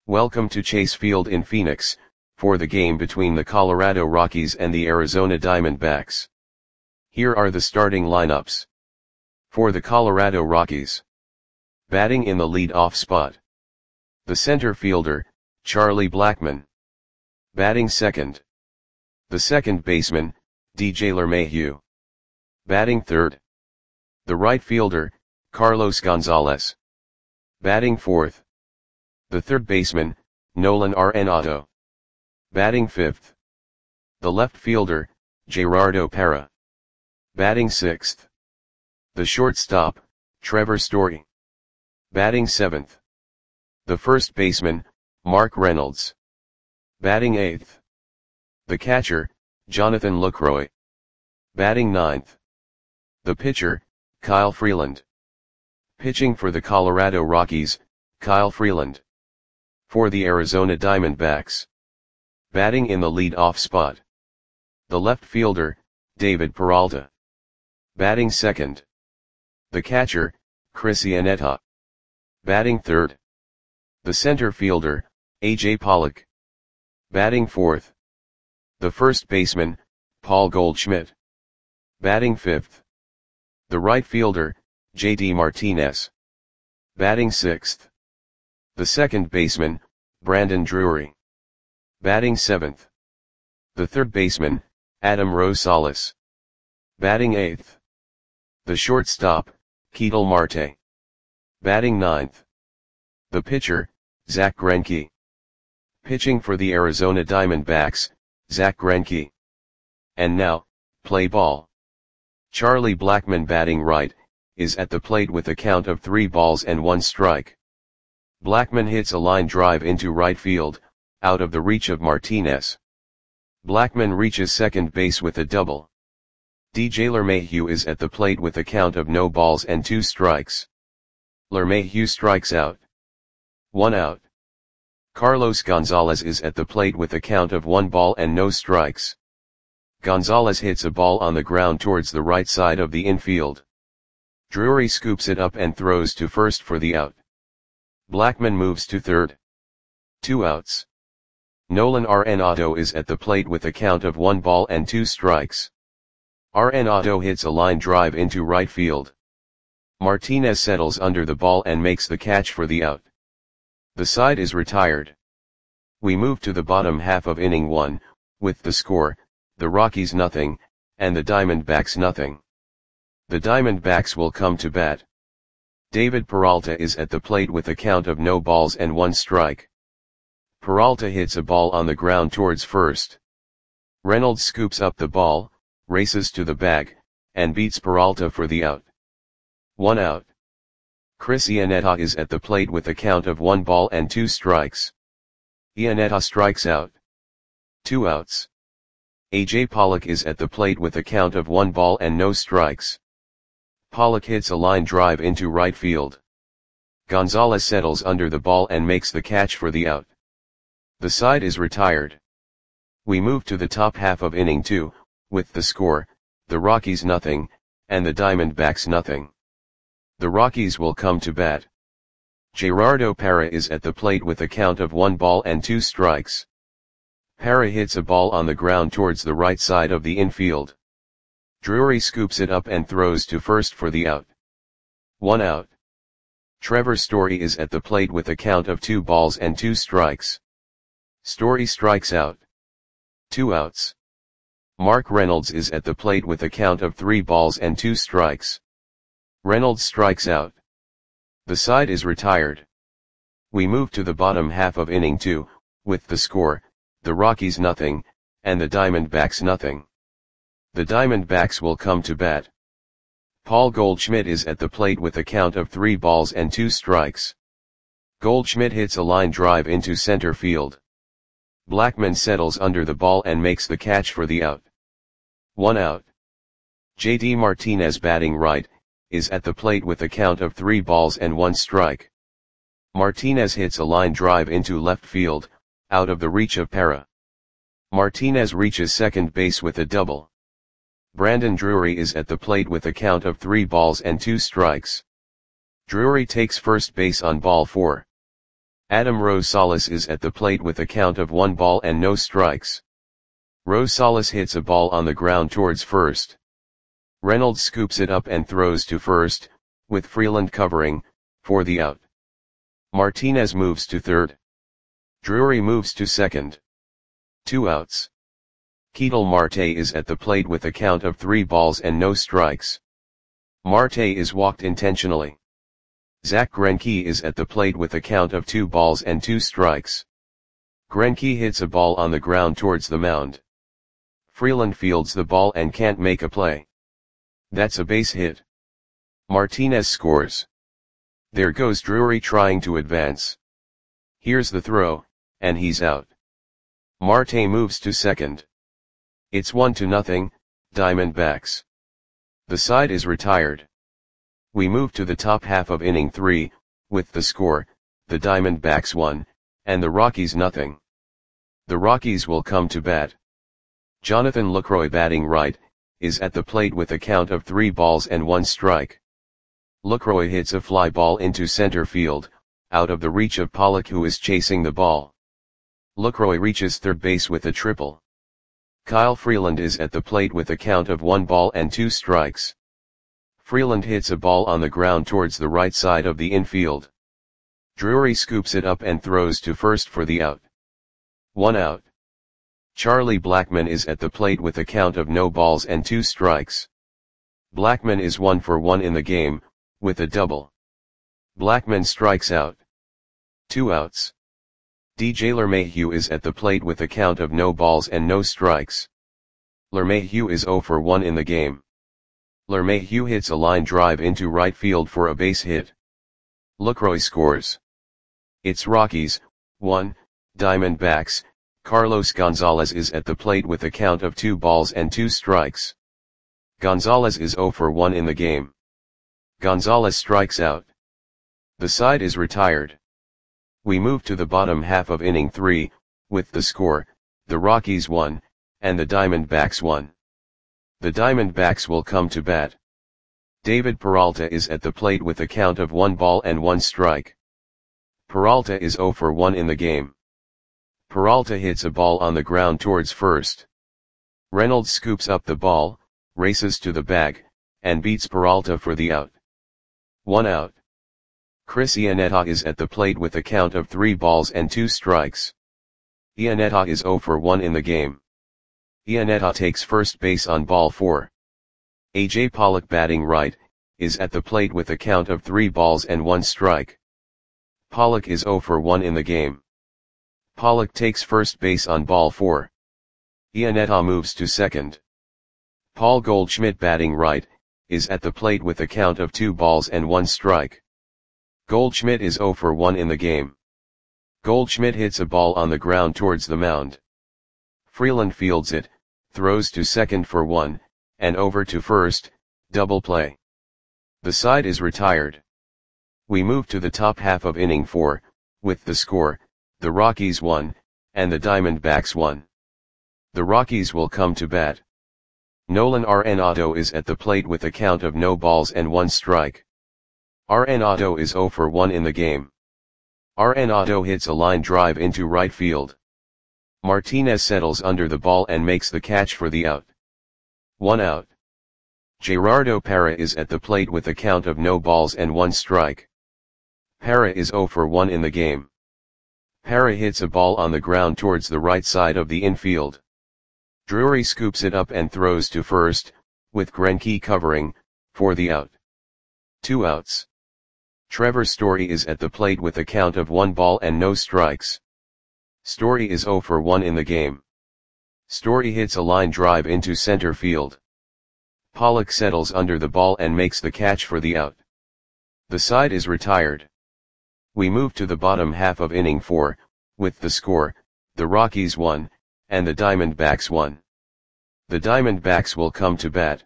Welcome to Chase Field in Phoenix, for the game between the Colorado Rockies and the Arizona Diamondbacks. Here are the starting lineups. For the Colorado Rockies. Batting in the lead-off spot. The center fielder, Charlie Blackmon. Batting second. The second baseman, DJ LeMahieu. Batting third. The right fielder, Carlos Gonzalez. Batting fourth. The third baseman, Nolan Arenado. Batting fifth. The left fielder, Gerardo Parra. Batting sixth. The shortstop, Trevor Story. Batting seventh. The first baseman, Mark Reynolds. Batting eighth. The catcher, Jonathan Lucroy. Batting ninth. The pitcher, Kyle Freeland. Pitching for the Colorado Rockies, Kyle Freeland. For the Arizona Diamondbacks. Batting in the lead-off spot. The left fielder, David Peralta. Batting second. The catcher, Chris Iannetta. Batting third. The center fielder, AJ Pollock. Batting fourth. The first baseman, Paul Goldschmidt. Batting fifth. The right fielder, JD Martinez. Batting sixth. The second baseman, Brandon Drury. Batting seventh. The third baseman, Adam Rosales. Batting eighth. The shortstop, Ketel Marte. Batting ninth. The pitcher, Zach Greinke. Pitching for the Arizona Diamondbacks, Zach Greinke. And now, play ball. Charlie Blackmon, batting right, is at the plate with a count of 3 balls and 1 strike. Blackmon hits a line drive into right field, out of the reach of Martinez. Blackmon reaches second base with a double. DJ LeMahieu is at the plate with a count of no balls and 2 strikes. LeMahieu strikes out. 1 out. Carlos Gonzalez is at the plate with a count of 1 ball and no strikes. Gonzalez hits a ball on the ground towards the right side of the infield. Drury scoops it up and throws to first for the out. Blackmon moves to third. 2 outs. Nolan Arenado is at the plate with a count of 1 ball and 2 strikes. Arenado hits a line drive into right field. Martinez settles under the ball and makes the catch for the out. The side is retired. We move to the bottom half of inning 1, with the score, the Rockies nothing, and the Diamondbacks nothing. The Diamondbacks will come to bat. David Peralta is at the plate with a count of no balls and 1 strike. Peralta hits a ball on the ground towards first. Reynolds scoops up the ball, races to the bag, and beats Peralta for the out. 1 out. Chris Iannetta is at the plate with a count of 1 ball and 2 strikes. Iannetta strikes out. 2 outs. AJ Pollock is at the plate with a count of 1 ball and no strikes. Pollock hits a line drive into right field. Gonzalez settles under the ball and makes the catch for the out. The side is retired. We move to the top half of inning 2, with the score, the Rockies nothing, and the Diamondbacks nothing. The Rockies will come to bat. Gerardo Parra is at the plate with a count of 1 ball and 2 strikes. Parra hits a ball on the ground towards the right side of the infield. Drury scoops it up and throws to first for the out. 1 out. Trevor Story is at the plate with a count of 2 balls and 2 strikes. Story strikes out. 2 outs. Mark Reynolds is at the plate with a count of 3 balls and 2 strikes. Reynolds strikes out. The side is retired. We move to the bottom half of inning 2, with the score, the Rockies nothing, and the Diamondbacks nothing. The Diamondbacks will come to bat. Paul Goldschmidt is at the plate with a count of 3 balls and 2 strikes. Goldschmidt hits a line drive into center field. Blackmon settles under the ball and makes the catch for the out. 1 out. JD Martinez, batting right, is at the plate with a count of 3 balls and 1 strike. Martinez hits a line drive into left field, out of the reach of Parra. Martinez reaches second base with a double. Brandon Drury is at the plate with a count of 3 balls and 2 strikes. Drury takes first base on ball 4. Adam Rosales is at the plate with a count of 1 ball and no strikes. Rosales hits a ball on the ground towards first. Reynolds scoops it up and throws to first, with Freeland covering, for the out. Martinez moves to third. Drury moves to second. 2 outs. Ketel Marte is at the plate with a count of 3 balls and no strikes. Marte is walked intentionally. Zach Greinke is at the plate with a count of 2 balls and 2 strikes. Greinke hits a ball on the ground towards the mound. Freeland fields the ball and can't make a play. That's a base hit. Martinez scores. There goes Drury trying to advance. Here's the throw, and he's out. Marte moves to second. It's 1-0, Diamondbacks. The side is retired. We move to the top half of inning 3, with the score, the Diamondbacks 1, and the Rockies 0. The Rockies will come to bat. Jonathan Lucroy batting right, is at the plate with a count of 3 balls and 1 strike. Lucroy hits a fly ball into center field, out of the reach of Pollock who is chasing the ball. Lucroy reaches third base with a triple. Kyle Freeland is at the plate with a count of 1 ball and 2 strikes. Freeland hits a ball on the ground towards the right side of the infield. Drury scoops it up and throws to first for the out. 1 out. Charlie Blackmon is at the plate with a count of no balls and 2 strikes. Blackmon is 1 for 1 in the game, with a double. Blackmon strikes out. 2 outs. DJ LeMahieu is at the plate with a count of no balls and no strikes. LeMahieu is 0 for 1 in the game. LeMahieu hits a line drive into right field for a base hit. Lucroy scores. It's Rockies, 1, Diamondbacks. Carlos Gonzalez is at the plate with a count of 2 balls and 2 strikes. Gonzalez is 0 for 1 in the game. Gonzalez strikes out. The side is retired. We move to the bottom half of inning 3, with the score, the Rockies 1, and the Diamondbacks 1. The Diamondbacks will come to bat. David Peralta is at the plate with a count of 1 ball and 1 strike. Peralta is 0 for 1 in the game. Peralta hits a ball on the ground towards first. Reynolds scoops up the ball, races to the bag, and beats Peralta for the out. 1 out. Chris Iannetta is at the plate with a count of 3 balls and 2 strikes. Iannetta is 0 for 1 in the game. Iannetta takes first base on ball 4. AJ Pollock batting right, is at the plate with a count of 3 balls and 1 strike. Pollock is 0 for 1 in the game. Pollock takes first base on ball 4. Iannetta moves to second. Paul Goldschmidt batting right, is at the plate with a count of 2 balls and 1 strike. Goldschmidt is 0 for 1 in the game. Goldschmidt hits a ball on the ground towards the mound. Freeland fields it, throws to second for 1, and over to first, double play. The side is retired. We move to the top half of inning 4, with the score, the Rockies 1, and the Diamondbacks 1. The Rockies will come to bat. Nolan Arenado is at the plate with a count of no balls and 1 strike. Arenado is 0 for 1 in the game. Arenado hits a line drive into right field. Martinez settles under the ball and makes the catch for the out. 1 out. Gerardo Parra is at the plate with a count of no balls and 1 strike. Parra is 0 for 1 in the game. Parra hits a ball on the ground towards the right side of the infield. Drury scoops it up and throws to first, with Greinke covering, for the out. 2 outs. Trevor Story is at the plate with a count of 1 ball and no strikes. Story is 0 for 1 in the game. Story hits a line drive into center field. Pollock settles under the ball and makes the catch for the out. The side is retired. We move to the bottom half of inning 4, with the score, the Rockies 1, and the Diamondbacks 1. The Diamondbacks will come to bat.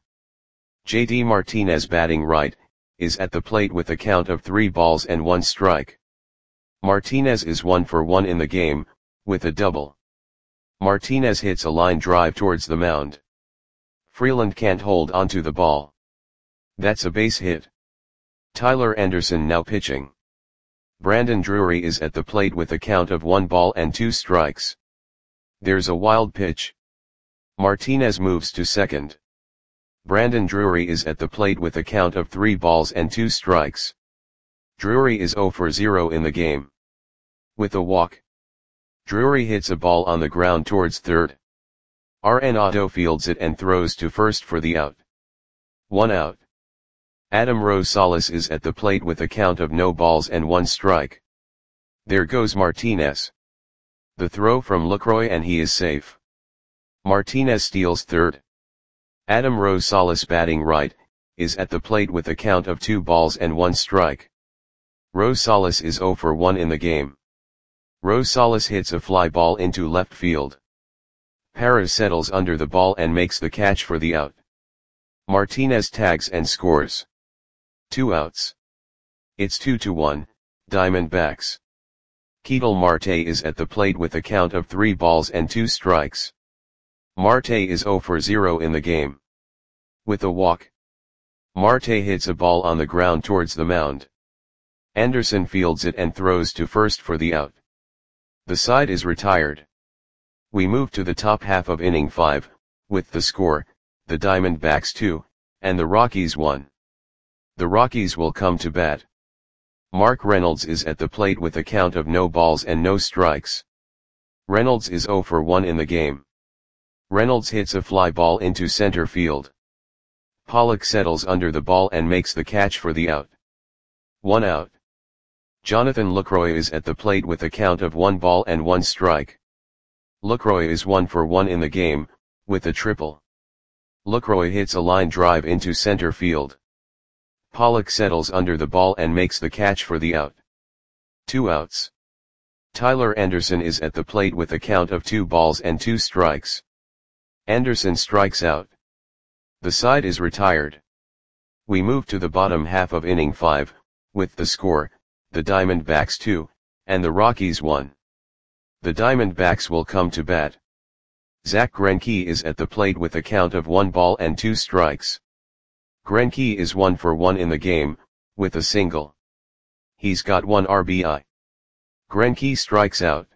JD Martinez batting right, is at the plate with a count of 3 balls and 1 strike. Martinez is 1 for 1 in the game, with a double. Martinez hits a line drive towards the mound. Freeland can't hold onto the ball. That's a base hit. Tyler Anderson now pitching. Brandon Drury is at the plate with a count of 1 ball and 2 strikes. There's a wild pitch. Martinez moves to second. Brandon Drury is at the plate with a count of 3 balls and 2 strikes. Drury is 0 for 0 in the game. With a walk, Drury hits a ball on the ground towards third. Arenado fields it and throws to first for the out. 1 out. Adam Rosales is at the plate with a count of no balls and 1 strike. There goes Martinez. The throw from Lucroy and he is safe. Martinez steals third. Adam Rosales, batting right, is at the plate with a count of 2 balls and 1 strike. Rosales is 0 for 1 in the game. Rosales hits a fly ball into left field. Parra settles under the ball and makes the catch for the out. Martinez tags and scores. 2 outs. It's 2-1, Diamondbacks. Ketel Marte is at the plate with a count of 3 balls and 2 strikes. Marte is 0 for 0 in the game. With a walk, Marte hits a ball on the ground towards the mound. Anderson fields it and throws to first for the out. The side is retired. We move to the top half of inning 5, with the score, the Diamondbacks 2, and the Rockies 1. The Rockies will come to bat. Mark Reynolds is at the plate with a count of no balls and no strikes. Reynolds is 0 for 1 in the game. Reynolds hits a fly ball into center field. Pollock settles under the ball and makes the catch for the out. 1 out. Jonathan Lucroy is at the plate with a count of 1 ball and 1 strike. Lucroy is 1 for 1 in the game, with a triple. Lucroy hits a line drive into center field. Pollock settles under the ball and makes the catch for the out. 2 outs. Tyler Anderson is at the plate with a count of 2 balls and 2 strikes. Anderson strikes out. The side is retired. We move to the bottom half of inning 5, with the score, the Diamondbacks 2, and the Rockies 1. The Diamondbacks will come to bat. Zach Greinke is at the plate with a count of 1 ball and 2 strikes. Greinke is 1 for 1 in the game, with a single. He's got 1 RBI. Greinke strikes out.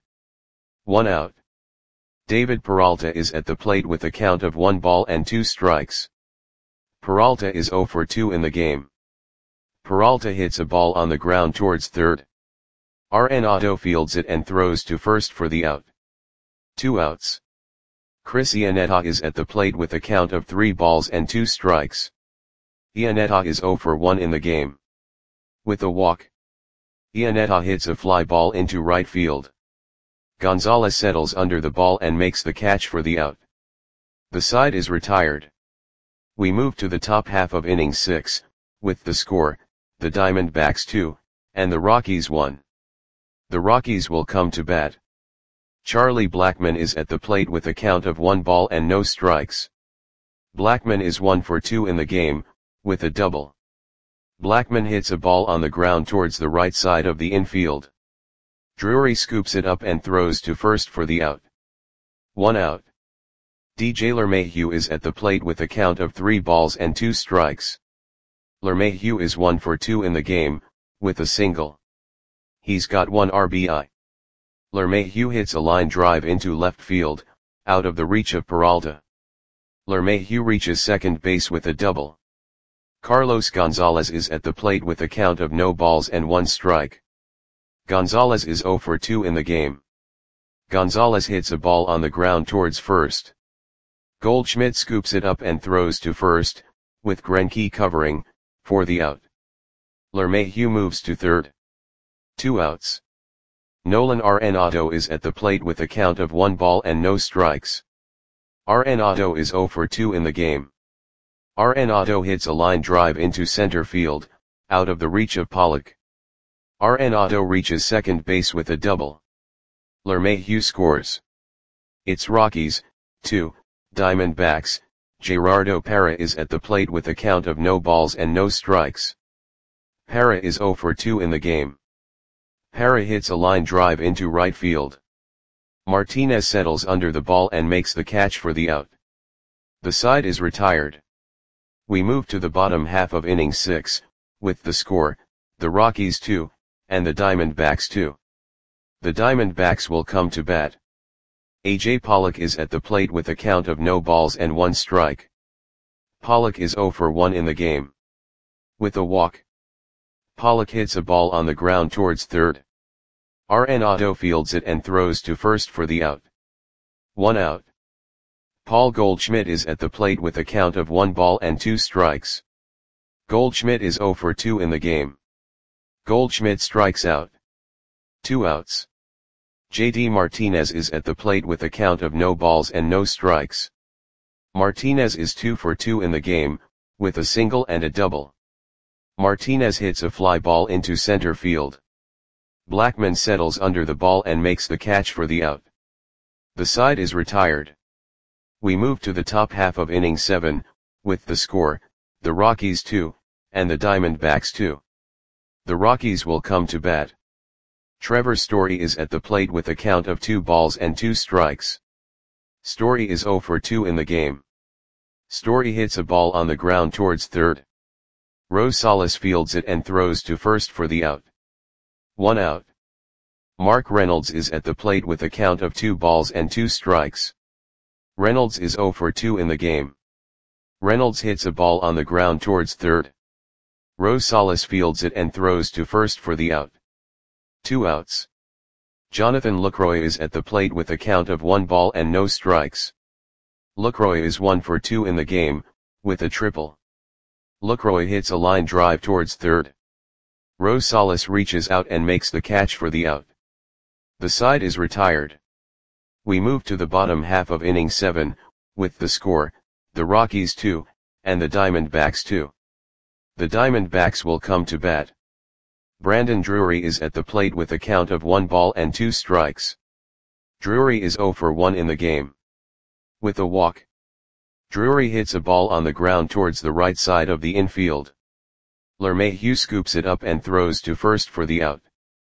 1 out. David Peralta is at the plate with a count of 1 ball and 2 strikes. Peralta is 0 for 2 in the game. Peralta hits a ball on the ground towards third. Arenado fields it and throws to first for the out. 2 outs. Chris Iannetta is at the plate with a count of 3 balls and 2 strikes. Iannetta is 0 for 1 in the game. With a walk, Iannetta hits a fly ball into right field. Gonzalez settles under the ball and makes the catch for the out. The side is retired. We move to the top half of inning 6, with the score, the Diamondbacks 2, and the Rockies 1. The Rockies will come to bat. Charlie Blackmon is at the plate with a count of 1 ball and no strikes. Blackmon is 1 for 2 in the game, with a double. Blackmon hits a ball on the ground towards the right side of the infield. Drury scoops it up and throws to first for the out. 1 out. DJ LeMahieu is at the plate with a count of 3 balls and 2 strikes. LeMahieu is 1 for 2 in the game, with a single. He's got 1 RBI. LeMahieu hits a line drive into left field, out of the reach of Peralta. LeMahieu reaches second base with a double. Carlos Gonzalez is at the plate with a count of no balls and 1 strike. Gonzalez is 0 for 2 in the game. Gonzalez hits a ball on the ground towards first. Goldschmidt scoops it up and throws to first, with Greinke covering, for the out. LeMahieu moves to third. 2 outs. Nolan Arenado is at the plate with a count of 1 ball and no strikes. Arenado is 0 for 2 in the game. Arenado hits a line drive into center field, out of the reach of Pollock. Arenado reaches second base with a double. LeMahieu scores. It's Rockies, 2, Diamondbacks. Gerardo Parra is at the plate with a count of no balls and no strikes. Parra is 0 for 2 in the game. Parra hits a line drive into right field. Martinez settles under the ball and makes the catch for the out. The side is retired. We move to the bottom half of inning 6, with the score, the Rockies 2, and the Diamondbacks 2. The Diamondbacks will come to bat. A.J. Pollock is at the plate with a count of no balls and 1 strike. Pollock is 0 for 1 in the game. With a walk, Pollock hits a ball on the ground towards third. Arenado fields it and throws to first for the out. 1 out. Paul Goldschmidt is at the plate with a count of 1 ball and 2 strikes. Goldschmidt is 0 for 2 in the game. Goldschmidt strikes out. 2 outs. J.D. Martinez is at the plate with a count of no balls and no strikes. Martinez is 2 for 2 in the game, with a single and a double. Martinez hits a fly ball into center field. Blackman settles under the ball and makes the catch for the out. The side is retired. We move to the top half of inning 7, with the score, the Rockies 2, and the Diamondbacks 2. The Rockies will come to bat. Trevor Story is at the plate with a count of 2 balls and 2 strikes. Story is 0 for 2 in the game. Story hits a ball on the ground towards third. Rosales fields it and throws to first for the out. 1 out. Mark Reynolds is at the plate with a count of 2 balls and 2 strikes. Reynolds is 0 for 2 in the game. Reynolds hits a ball on the ground towards third. Rosales fields it and throws to first for the out. 2 outs. Jonathan Lucroy is at the plate with a count of 1 ball and no strikes. Lucroy is 1 for 2 in the game, with a triple. Lucroy hits a line drive towards third. Rosales reaches out and makes the catch for the out. The side is retired. We move to the bottom half of inning 7, with the score, the Rockies 2, and the Diamondbacks 2. The Diamondbacks will come to bat. Brandon Drury is at the plate with a count of 1 ball and 2 strikes. Drury is 0 for 1 in the game. With a walk, Drury hits a ball on the ground towards the right side of the infield. LeMahieu scoops it up and throws to first for the out.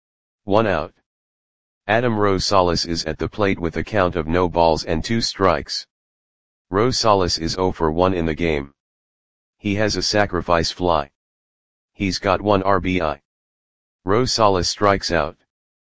1 out. Adam Rosales is at the plate with a count of no balls and 2 strikes. Rosales is 0 for 1 in the game. He has a sacrifice fly. He's got 1 RBI. Rosales strikes out.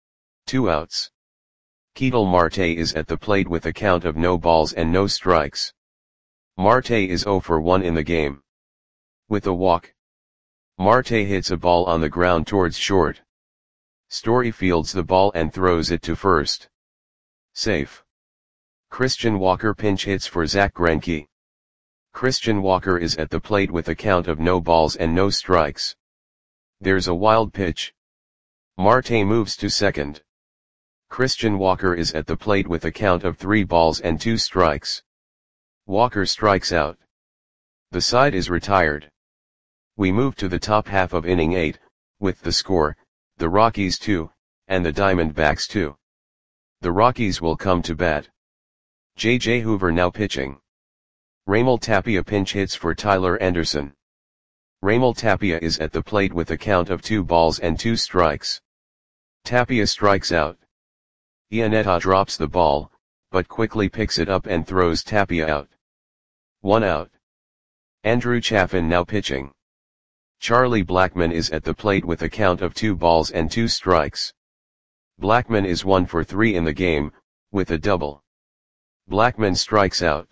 2 outs. Ketel Marte is at the plate with a count of no balls and no strikes. Marte is 0 for 1 in the game. With a walk, Marte hits a ball on the ground towards short. Story fields the ball and throws it to first. Safe. Christian Walker pinch hits for Zach Greinke. Christian Walker is at the plate with a count of no balls and no strikes. There's a wild pitch. Marte moves to second. Christian Walker is at the plate with a count of 3 balls and 2 strikes. Walker strikes out. The side is retired. We move to the top half of inning 8, with the score, the Rockies 2, and the Diamondbacks 2. The Rockies will come to bat. J.J. Hoover now pitching. Raimel Tapia pinch hits for Tyler Anderson. Raimel Tapia is at the plate with a count of 2 balls and 2 strikes. Tapia strikes out. Iannetta drops the ball, but quickly picks it up and throws Tapia out. 1 out. Andrew Chafin now pitching. Charlie Blackmon is at the plate with a count of 2 balls and 2 strikes. Blackmon is 1 for 3 in the game, with a double. Blackmon strikes out.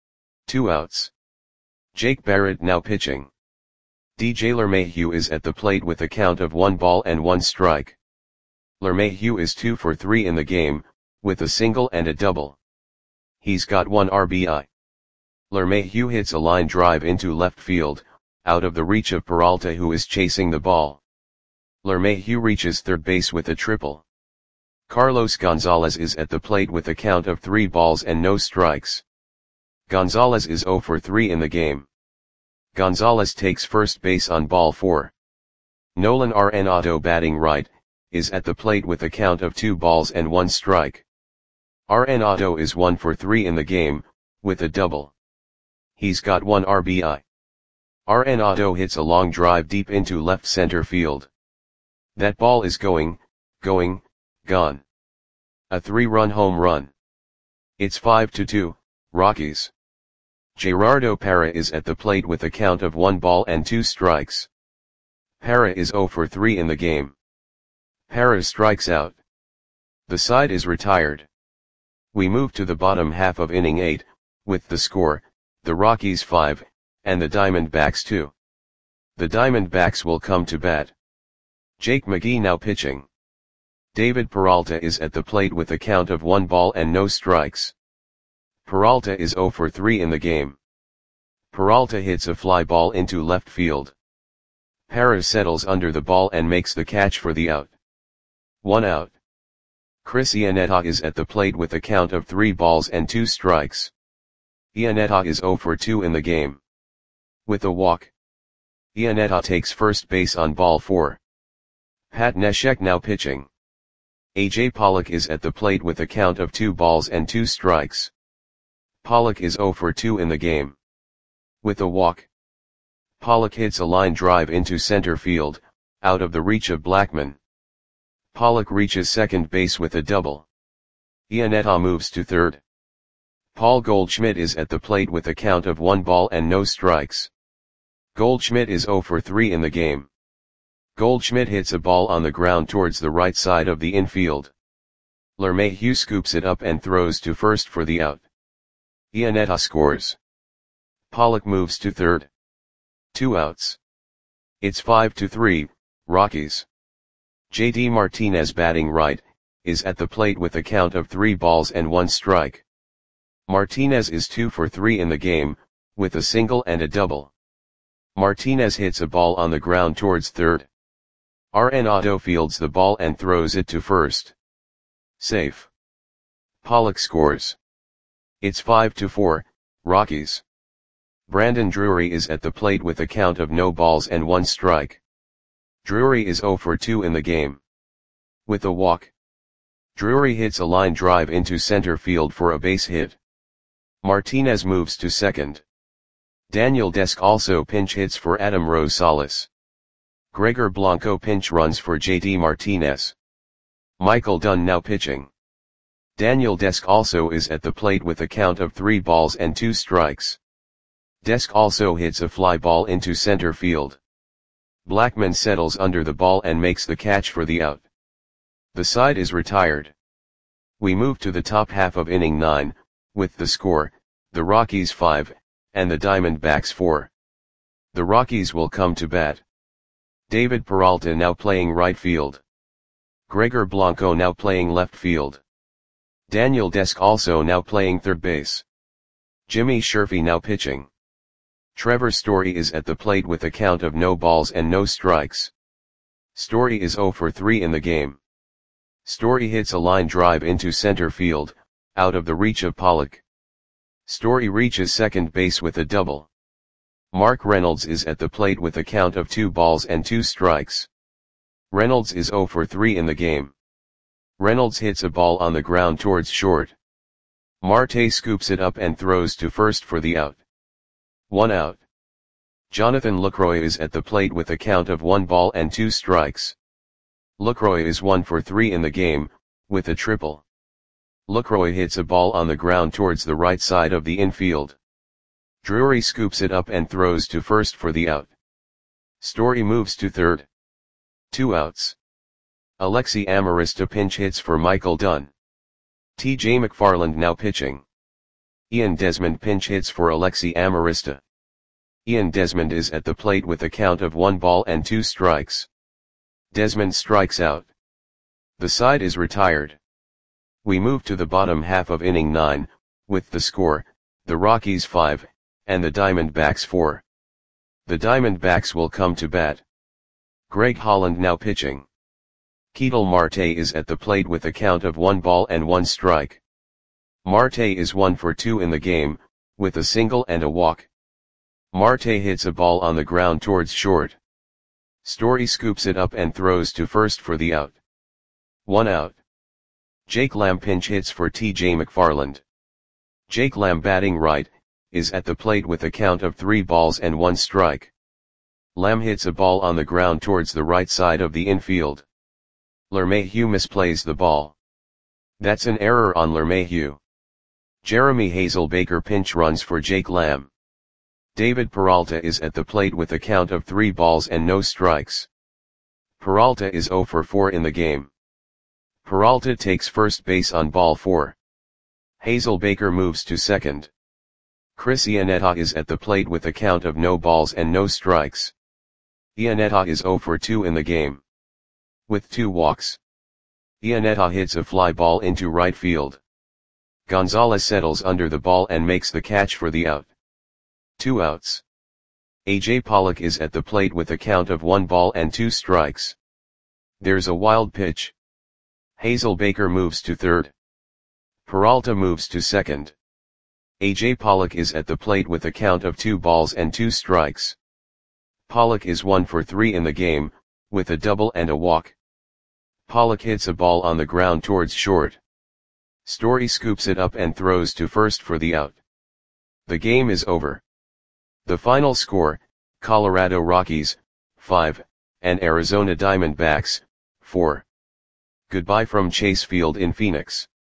2 outs. Jake Barrett now pitching. DJ LeMahieu is at the plate with a count of 1 ball and 1 strike. LeMahieu is 2 for 3 in the game, with a single and a double. He's got 1 RBI. LeMahieu hits a line drive into left field, out of the reach of Peralta, who is chasing the ball. LeMahieu reaches third base with a triple. Carlos Gonzalez is at the plate with a count of 3 balls and no strikes. Gonzalez is 0 for 3 in the game. Gonzalez takes first base on ball 4. Nolan Arenado batting right, is at the plate with a count of 2 balls and 1 strike. Arenado is 1 for 3 in the game, with a double. He's got 1 RBI. Arenado hits a long drive deep into left center field. That ball is gone. A 3-run home run. It's 5-2, Rockies. Gerardo Parra is at the plate with a count of 1 ball and 2 strikes. Parra is 0 for 3 in the game. Perez strikes out. The side is retired. We move to the bottom half of inning 8, with the score, the Rockies 5, and the Diamondbacks 2. The Diamondbacks will come to bat. Jake McGee now pitching. David Peralta is at the plate with a count of 1 ball and no strikes. Peralta is 0 for 3 in the game. Peralta hits a fly ball into left field. Perez settles under the ball and makes the catch for the out. 1 out. Chris Iannetta is at the plate with a count of 3 balls and 2 strikes. Iannetta is 0 for 2 in the game. With a walk, Iannetta takes first base on ball 4. Pat Neshek now pitching. A.J. Pollock is at the plate with a count of 2 balls and 2 strikes. Pollock is 0 for 2 in the game. With a walk, Pollock hits a line drive into center field, out of the reach of Blackmon. Pollock reaches second base with a double. Iannetta moves to third. Paul Goldschmidt is at the plate with a count of 1 ball and no strikes. Goldschmidt is 0 for 3 in the game. Goldschmidt hits a ball on the ground towards the right side of the infield. LeMahieu scoops it up and throws to first for the out. Iannetta scores. Pollock moves to third. 2 outs. It's 5-3, Rockies. J.D. Martinez batting right, is at the plate with a count of 3 balls and 1 strike. Martinez is 2 for 3 in the game, with a single and a double. Martinez hits a ball on the ground towards third. Arenado fields the ball and throws it to first. Safe. Pollock scores. It's 5-4, Rockies. Brandon Drury is at the plate with a count of no balls and 1 strike. Drury is 0 for 2 in the game. With a walk, Drury hits a line drive into center field for a base hit. Martinez moves to second. Daniel Desk also pinch hits for Adam Rosales. Gregor Blanco pinch runs for J.D. Martinez. Michael Dunn now pitching. Daniel Desk also is at the plate with a count of 3 balls and 2 strikes. Desk also hits a fly ball into center field. Blackmon settles under the ball and makes the catch for the out. The side is retired. We move to the top half of inning 9, with the score, the Rockies 5, and the Diamondbacks 4. The Rockies will come to bat. David Peralta now playing right field. Gregor Blanco now playing left field. Daniel Desk also now playing third base. Jimmy Sherfy now pitching. Trevor Story is at the plate with a count of no balls and no strikes. Story is 0 for 3 in the game. Story hits a line drive into center field, out of the reach of Pollock. Story reaches second base with a double. Mark Reynolds is at the plate with a count of 2 balls and 2 strikes. Reynolds is 0 for 3 in the game. Reynolds hits a ball on the ground towards short. Marte scoops it up and throws to first for the out. 1 out. Jonathan Lucroy is at the plate with a count of 1 ball and 2 strikes. Lucroy is 1 for 3 in the game, with a triple. Lucroy hits a ball on the ground towards the right side of the infield. Drury scoops it up and throws to first for the out. Story moves to third. 2 outs. Alexi Amarista pinch hits for Michael Dunn. T.J. McFarland now pitching. Ian Desmond pinch hits for Alexi Amarista. Ian Desmond is at the plate with a count of 1 ball and 2 strikes. Desmond strikes out. The side is retired. We move to the bottom half of inning 9, with the score, the Rockies 5, and the Diamondbacks 4. The Diamondbacks will come to bat. Greg Holland now pitching. Ketel Marte is at the plate with a count of 1 ball and 1 strike. Marte is 1 for 2 in the game, with a single and a walk. Marte hits a ball on the ground towards short. Story scoops it up and throws to first for the out. 1 out. Jake Lamb pinch hits for T.J. McFarland. Jake Lamb batting right, is at the plate with a count of 3 balls and 1 strike. Lamb hits a ball on the ground towards the right side of the infield. LeMahieu misplays the ball. That's an error on LeMahieu. Jeremy Hazelbaker pinch runs for Jake Lamb. David Peralta is at the plate with a count of 3 balls and no strikes. Peralta is 0 for 4 in the game. Peralta takes first base on ball 4. Hazelbaker moves to second. Chris Iannetta is at the plate with a count of no balls and no strikes. Iannetta is 0 for 2 in the game. With 2 walks. Iannetta hits a fly ball into right field. Gonzalez settles under the ball and makes the catch for the out. 2 outs. A.J. Pollock is at the plate with a count of 1 ball and 2 strikes. There's a wild pitch. Hazelbaker moves to third. Peralta moves to second. A.J. Pollock is at the plate with a count of 2 balls and 2 strikes. Pollock is 1 for 3 in the game, with a double and a walk. Pollock hits a ball on the ground towards short. Story scoops it up and throws to first for the out. The game is over. The final score, Colorado Rockies, 5, and Arizona Diamondbacks, 4. Goodbye from Chase Field in Phoenix.